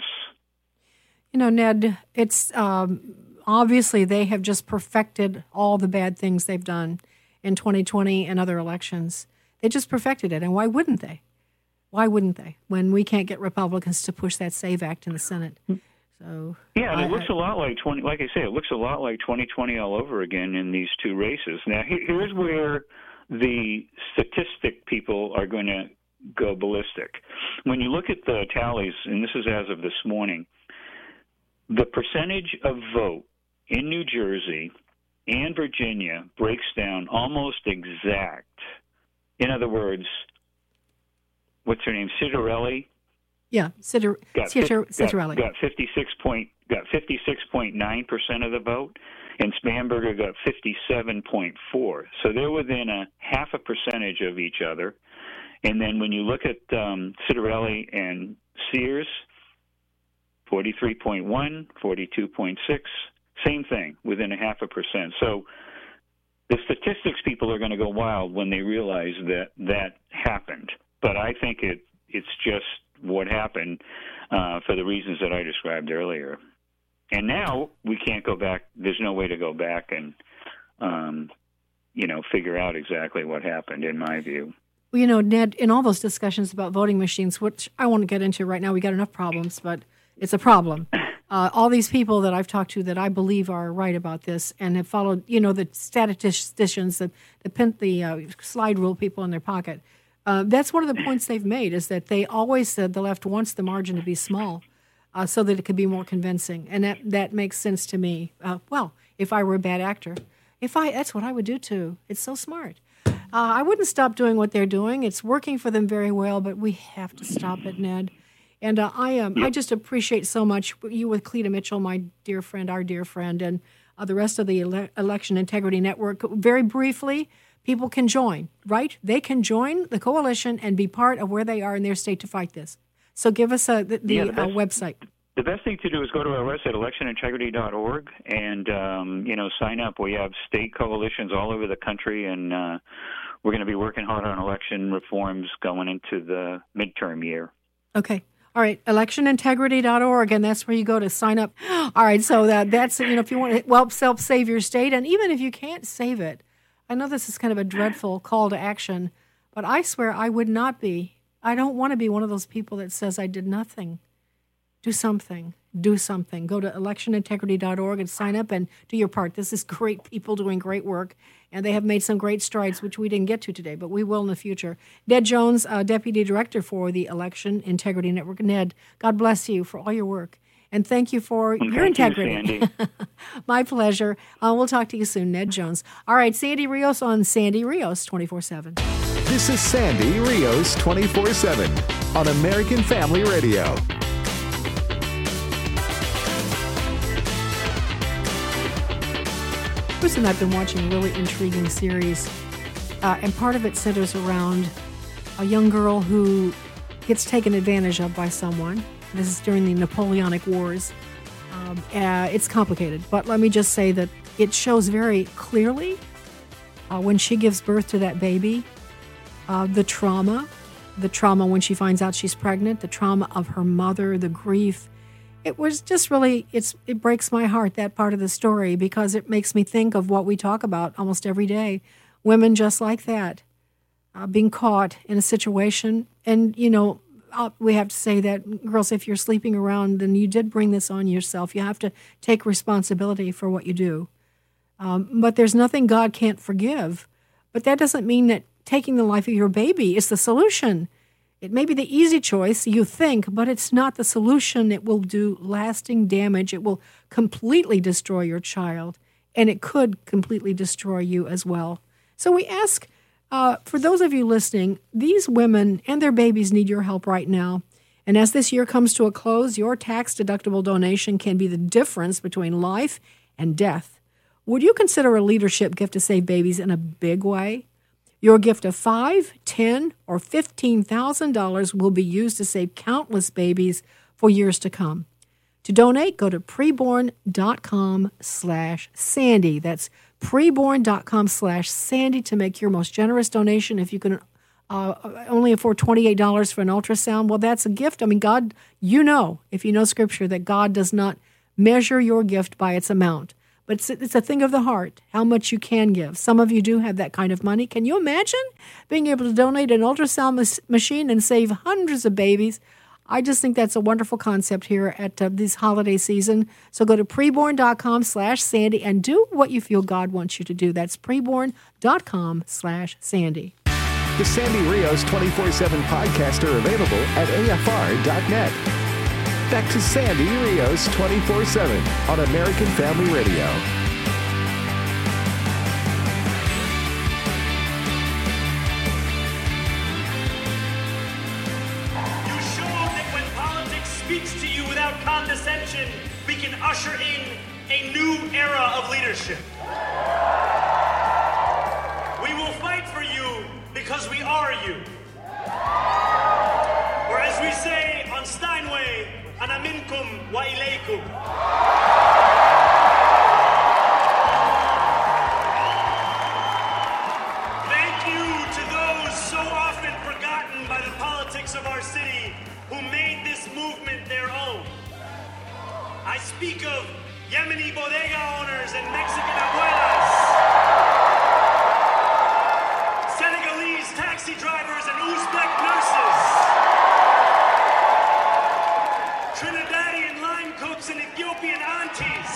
Ned, it's obviously they have just perfected all the bad things they've done in 2020 and other elections. They just perfected it, and why wouldn't they? Why wouldn't they, when we can't get Republicans to push that SAVE Act in the Senate? So yeah, and it looks a lot like it looks a lot like 2020 all over again in these two races. Now, here's where the statistic people are going to go ballistic. When you look at the tallies, and this is as of this morning, the percentage of vote in New Jersey and Virginia breaks down almost exact. In other words, what's her name? Citarelli. Yeah, Citarelli got 56.9% of the vote, and Spanberger got 57.4%. So they're within a half a percentage of each other. And then when you look at Citarelli and Sears, 43.1, 42.6, same thing, within a half a percent. So the statistics people are going to go wild when they realize that happened. But I think it's just what happened for the reasons that I described earlier. And now we can't go back. There's no way to go back and, figure out exactly what happened, in my view. Well, Ned, in all those discussions about voting machines, which I won't get into right now, we got enough problems, but it's a problem. All these people that I've talked to that I believe are right about this and have followed, the statisticians, the slide rule people in their pocket, that's one of the points they've made, is that they always said the left wants the margin to be small so that it could be more convincing. And that makes sense to me. If I were a bad actor, that's what I would do too. It's so smart. I wouldn't stop doing what they're doing. It's working for them very well, but we have to stop it, Ned. And I just appreciate so much you with Cleta Mitchell, my dear friend, our dear friend, and the rest of the Election Integrity Network. Very briefly, people can join, right? They can join the coalition and be part of where they are in their state to fight this. So give us the website. The best thing to do is go to our website, electionintegrity.org, and sign up. We have state coalitions all over the country, and we're going to be working hard on election reforms going into the midterm year. Okay. All right, electionintegrity.org, and that's where you go to sign up. All right, so that's, if you want to help save your state, and even if you can't save it, I know this is kind of a dreadful call to action, but I swear I would not be. I don't want to be one of those people that says I did nothing. Do something. Do something. Go to electionintegrity.org and sign up and do your part. This is great people doing great work, And they have made some great strides, which we didn't get to today, but we will in the future. Ned Jones, Deputy Director for the Election Integrity Network. Ned, God bless you for all your work. And thank you for your integrity. You, Sandy. My pleasure. We'll talk to you soon, Ned Jones. All right, Sandy Rios on Sandy Rios 24/7. This is Sandy Rios 24/7 on American Family Radio. Bruce and I have been watching a really intriguing series, and part of it centers around a young girl who gets taken advantage of by someone. This is during the Napoleonic Wars. It's complicated, but let me just say that it shows very clearly when she gives birth to that baby, the trauma when she finds out she's pregnant, the trauma of her mother, the grief. It was just really, it breaks my heart, that part of the story, because it makes me think of what we talk about almost every day. Women just like that, being caught in a situation. And, we have to say that, girls, if you're sleeping around, then you did bring this on yourself. You have to take responsibility for what you do. But there's nothing God can't forgive. But that doesn't mean that taking the life of your baby is the solution. It may be the easy choice, you think, but it's not the solution. It will do lasting damage. It will completely destroy your child, and it could completely destroy you as well. So we ask, for those of you listening, these women and their babies need your help right now. And as this year comes to a close, your tax-deductible donation can be the difference between life and death. Would you consider a leadership gift to save babies in a big way? Your gift of $5,000, $10,000, or $15,000 will be used to save countless babies for years to come. To donate, go to preborn.com/Sandy. That's preborn.com/Sandy to make your most generous donation. If you can only afford $28 for an ultrasound, well, that's a gift. I mean, God, if you know Scripture, that God does not measure your gift by its amount. But it's a thing of the heart, how much you can give. Some of you do have that kind of money. Can you imagine being able to donate an ultrasound machine and save hundreds of babies? I just think that's a wonderful concept here at this holiday season. So go to preborn.com/Sandy and do what you feel God wants you to do. That's preborn.com/Sandy. The Sandy Rios 24/7 podcasts are available at AFR.net. Back to Sandy Rios 24/7 on American Family Radio. You showed that when politics speaks to you without condescension, we can usher in a new era of leadership. We will fight for you because we are you. Or as we say on Steinway, Ana minkum wa ilaykum. Thank you to those so often forgotten by the politics of our city who made this movement their own. I speak of Yemeni bodega owners and Mexican abuelas, Senegalese taxi drivers and Uzbek nurses, Trinidadian line cooks and Ethiopian aunties.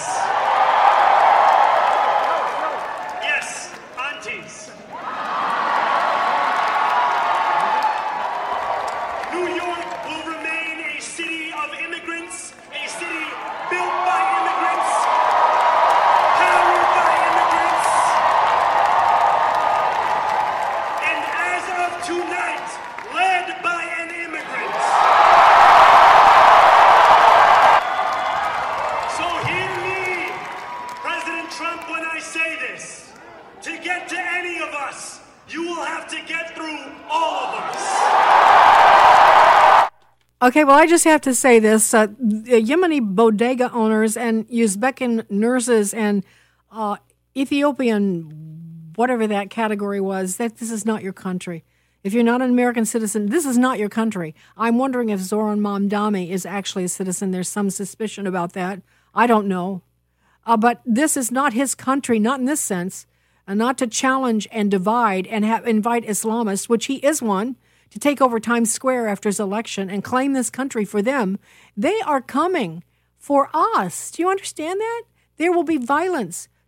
Yes, aunties. New York will remain a city of immigrants, a city built by immigrants, powered by immigrants. And as of tonight, led by an immigrant. So hear me, President Trump, when I say this. To get to any of us, you will have to get through all of us. Okay, well, I just have to say this. Yemeni bodega owners and Uzbek nurses and Ethiopian, whatever that category was, this is not your country. If you're not an American citizen, this is not your country. I'm wondering if Zoran Mamdani is actually a citizen. There's some suspicion about that. I don't know. But this is not his country, not in this sense, and not to challenge and divide and invite Islamists, which he is one, to take over Times Square after his election and claim this country for them. They are coming for us. Do you understand that? There will be violence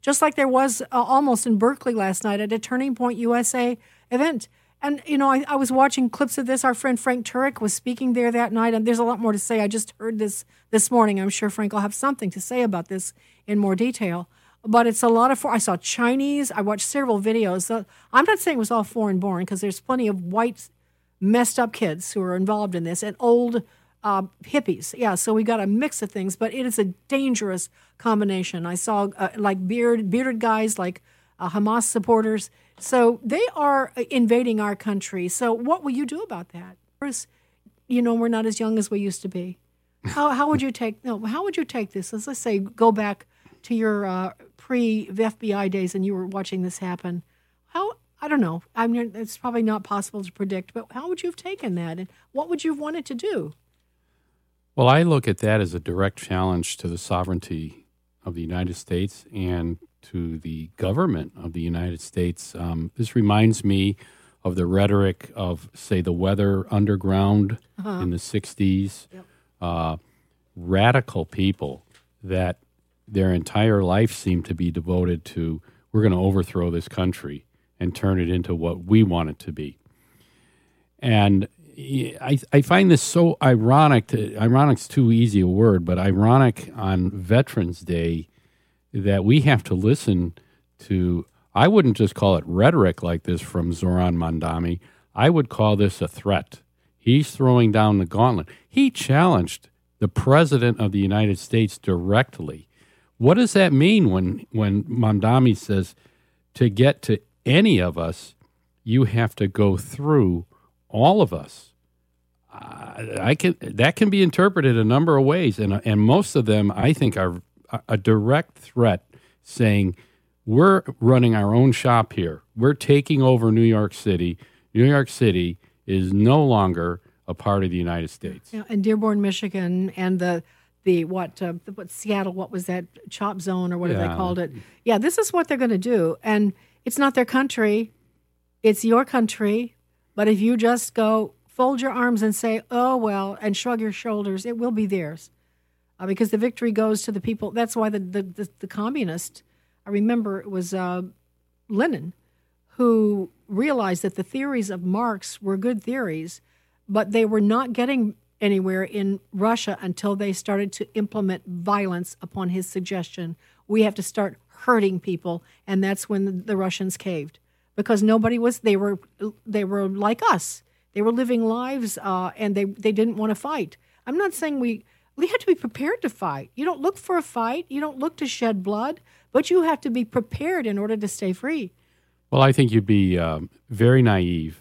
just like there was almost in Berkeley last night at a Turning Point USA event. And, I was watching clips of this. Our friend Frank Turek was speaking there that night, and there's a lot more to say. I just heard this morning. I'm sure Frank will have something to say about this in more detail. But it's a lot of I saw Chinese. I watched several videos. I'm not saying it was all foreign-born, because there's plenty of white, messed-up kids who are involved in this, and old hippies. Yeah, so we got a mix of things, but it is a dangerous combination. I saw bearded guys, like Hamas supporters. So they are invading our country. So what will you do about that? We're not as young as we used to be. How would you take this? Let's say go back to your pre-FBI days and you were watching this happen. I don't know. I mean, it's probably not possible to predict, but how would you have taken that, and what would you have wanted to do? Well, I look at that as a direct challenge to the sovereignty of the United States and to the government of the United States. This reminds me of the rhetoric of, say, the Weather Underground in the 60s. Yep. Radical people that their entire life seemed to be devoted to, we're going to overthrow this country and turn it into what we want it to be. And I find this so ironic. Ironic's too easy a word, but ironic on Veterans Day that we have to listen to, I wouldn't just call it rhetoric like this from Zoran Mandami. I would call this a threat. He's throwing down the gauntlet. He challenged the President of the United States directly. What does that mean when Mandami says to get to any of us, you have to go through all of us? That can be interpreted a number of ways, and most of them, I think, are a direct threat, saying we're running our own shop here. We're taking over New York City. New York City is no longer a part of the United States. Yeah, and Dearborn, Michigan, and the Seattle, what was that, Chop Zone or whatever they called it. Yeah, this is what they're going to do, and it's not their country. It's your country. But if you just go fold your arms and say, oh, well, and shrug your shoulders, it will be theirs. Because the victory goes to the people. That's why the communist, I remember it was Lenin, who realized that the theories of Marx were good theories, but they were not getting anywhere in Russia until they started to implement violence upon his suggestion. We have to start hurting people, and that's when the Russians caved. Because they were like us. They were living lives, and they didn't want to fight. I'm not saying we have to be prepared to fight. You don't look for a fight. You don't look to shed blood, but you have to be prepared in order to stay free. Well, I think you'd be very naive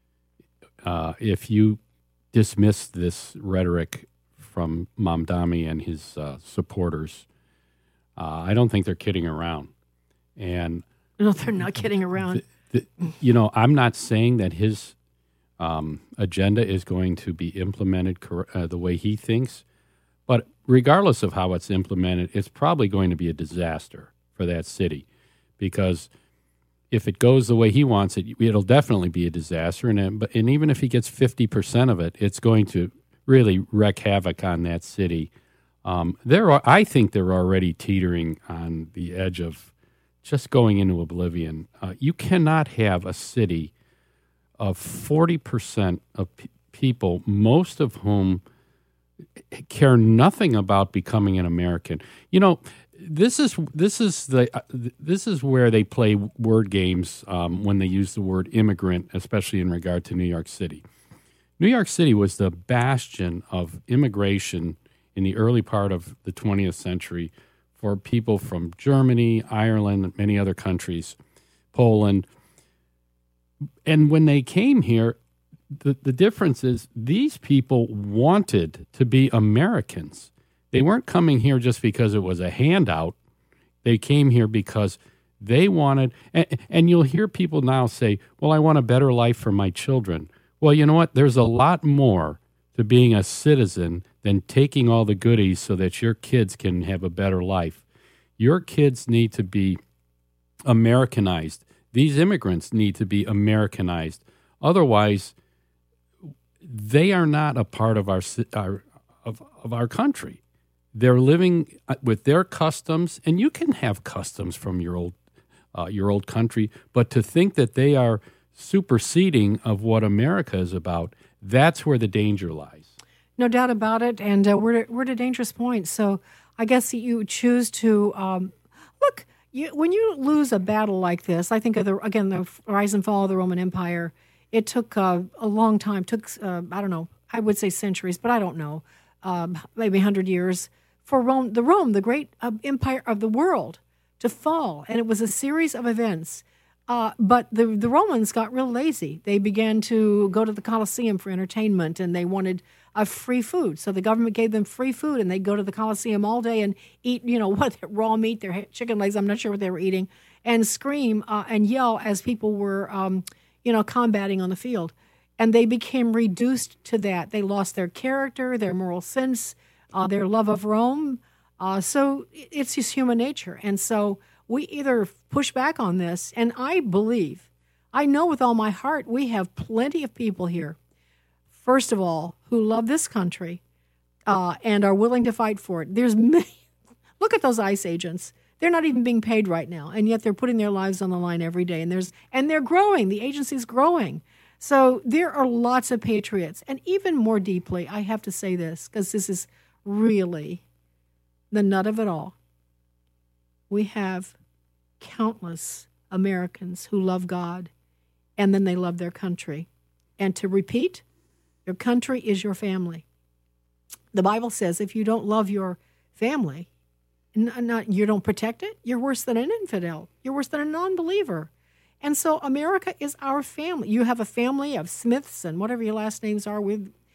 if you dismiss this rhetoric from Mamdani and his supporters. I don't think they're kidding around. And no, they're not kidding around. I'm not saying that his agenda is going to be implemented the way he thinks, but regardless of how it's implemented, it's probably going to be a disaster for that city, because if it goes the way he wants it, it'll definitely be a disaster. And even if he gets 50% of it, it's going to really wreak havoc on that city. I think they're already teetering on the edge of just going into oblivion. You cannot have a city of 40% of people, most of whom care nothing about becoming an American. This is where they play word games when they use the word immigrant, especially in regard to New York City. New York City was the bastion of immigration in the early part of the 20th century for people from Germany, Ireland, and many other countries, Poland. And when they came here, the difference is these people wanted to be Americans. They weren't coming here just because it was a handout. They came here because they wanted, and you'll hear people now say, well, I want a better life for my children. Well, you know what? There's a lot more to being a citizen than taking all the goodies so that your kids can have a better life. Your kids need to be Americanized. These immigrants need to be Americanized. Otherwise, they are not a part of our country. they're living with their customs, and you can have customs from your old country, but to think that they are superseding of what America is about, that's where the danger lies. No doubt about it, and we're at a dangerous point. So I guess you choose to look. When you lose a battle like this, I think of the rise and fall of the Roman Empire. It took a long time. Took I don't know. I would say centuries, but I don't know. Maybe 100 years for Rome, the great empire of the world, to fall, and it was a series of events. But the Romans got real lazy. They began to go to the Colosseum for entertainment, and they wanted free food. So the government gave them free food, and they'd go to the Colosseum all day and eat, raw meat, their chicken legs. I'm not sure what they were eating, and scream and yell as people were, combating on the field. And they became reduced to that. They lost their character, their moral sense, their love of Rome. So it's just human nature. And so we either push back on this, and I know with all my heart, we have plenty of people here, first of all, who love this country and are willing to fight for it. There's many. Look at those ICE agents. They're not even being paid right now, and yet they're putting their lives on the line every day. And they're growing. The agency's growing. So there are lots of patriots. And even more deeply, I have to say this, because this is really the nut of it all. We have countless Americans who love God, and then they love their country. And to repeat, your country is your family. The Bible says if you don't love your family, you don't protect it, you're worse than an infidel. You're worse than a non-believer. And so America is our family. You have a family of Smiths and whatever your last names are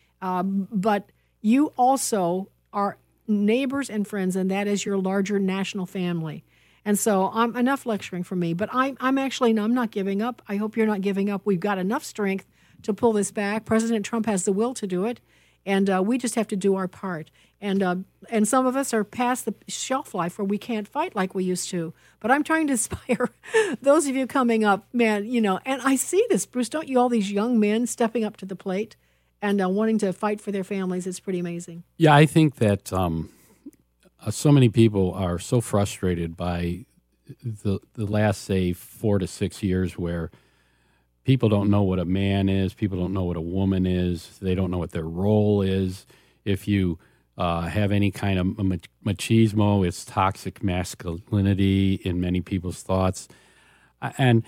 but you also are neighbors and friends, and that is your larger national family. And so enough lecturing from me, but I'm not giving up. I hope you're not giving up. We've got enough strength to pull this back. President Trump has the will to do it, and we just have to do our part. And some of us are past the shelf life where we can't fight like we used to. But I'm trying to inspire those of you coming up, man, and I see this, Bruce, don't you, all these young men stepping up to the plate and wanting to fight for their families. It's pretty amazing. Yeah, I think that so many people are so frustrated by the last, say, 4 to 6 years where people don't know what a man is, people don't know what a woman is, they don't know what their role is. If you have any kind of machismo, it's toxic masculinity in many people's thoughts. And,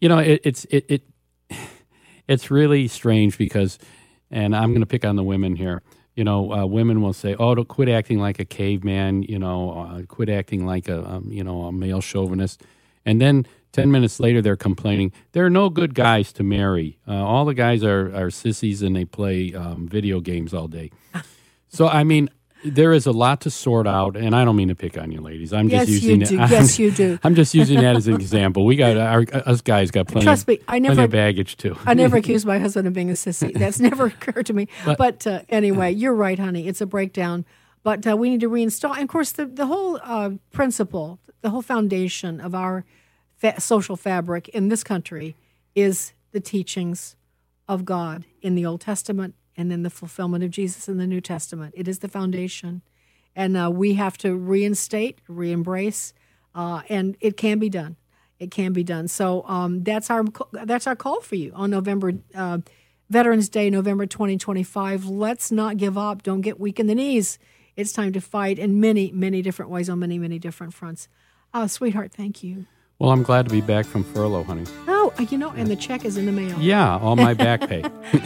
it's really strange because, and I'm going to pick on the women here, women will say, "Oh, don't quit acting like a caveman," quit acting like a male chauvinist. And then 10 minutes later, they're complaining, there are no good guys to marry. All the guys are sissies and they play video games all day. So, I mean, there is a lot to sort out, and I don't mean to pick on you ladies. Yes, you do. I'm just using that as an example. We got us guys got plenty of baggage too. I never accused my husband of being a sissy. That's never occurred to me. But anyway, you're right, honey. It's a breakdown. But we need to reinstall. And of course, the whole principle, the whole foundation of our social fabric in this country is the teachings of God in the Old Testament and then the fulfillment of Jesus in the New Testament. It is the foundation. And we have to reinstate, re-embrace, and it can be done. It can be done. So that's our call for you on Veterans Day, November 2025. Let's not give up. Don't get weak in the knees. It's time to fight in many, many different ways on many, many different fronts. Sweetheart, thank you. Well, I'm glad to be back from furlough, honey. Oh, and the check is in the mail. Yeah, all my back pay.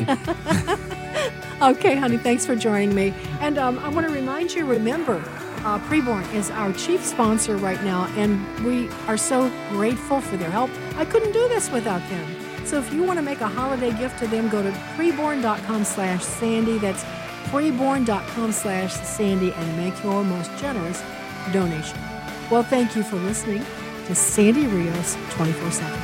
Okay, honey, thanks for joining me. And I want to remind you, remember, Preborn is our chief sponsor right now, and we are so grateful for their help. I couldn't do this without them. So if you want to make a holiday gift to them, go to preborn.com/Sandy. That's preborn.com/Sandy and make your most generous donation. Well, thank you for listening to Sandy Rios 24/7.